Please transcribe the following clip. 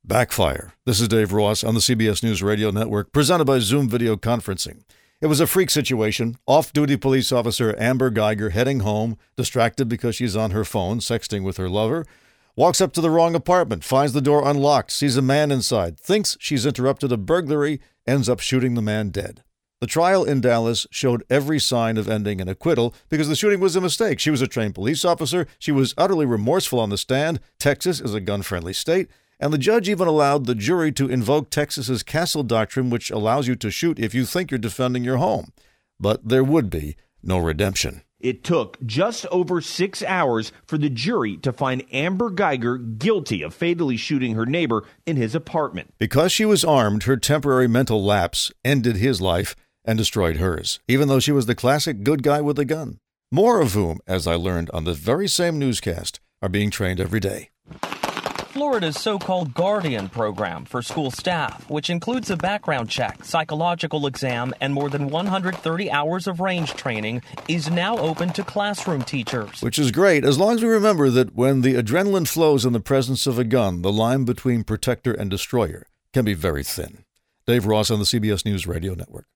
Backfire. This is Dave Ross on the CBS News Radio Network, presented by Zoom Video Conferencing. It was a freak situation. Off-duty police officer Amber Geiger heading home, distracted because she's on her phone, sexting with her lover, walks up to the wrong apartment, finds the door unlocked, sees a man inside, thinks she's interrupted a burglary, ends up shooting the man dead. The trial in Dallas showed every sign of ending in acquittal because the shooting was a mistake. She was a trained police officer. She was utterly remorseful on the stand. Texas is a gun-friendly state. And the judge even allowed the jury to invoke Texas's Castle Doctrine, which allows you to shoot if you think you're defending your home. But there would be no redemption. It took just over 6 hours for the jury to find Amber Geiger guilty of fatally shooting her neighbor in his apartment. Because she was armed, her temporary mental lapse ended his life and destroyed hers, even though she was the classic good guy with a gun. More of whom, as I learned on this very same newscast, are being trained every day. Florida's so-called Guardian program for school staff, which includes a background check, psychological exam, and more than 130 hours of range training, is now open to classroom teachers. Which is great, as long as we remember that when the adrenaline flows in the presence of a gun, the line between protector and destroyer can be very thin. Dave Ross on the CBS News Radio Network.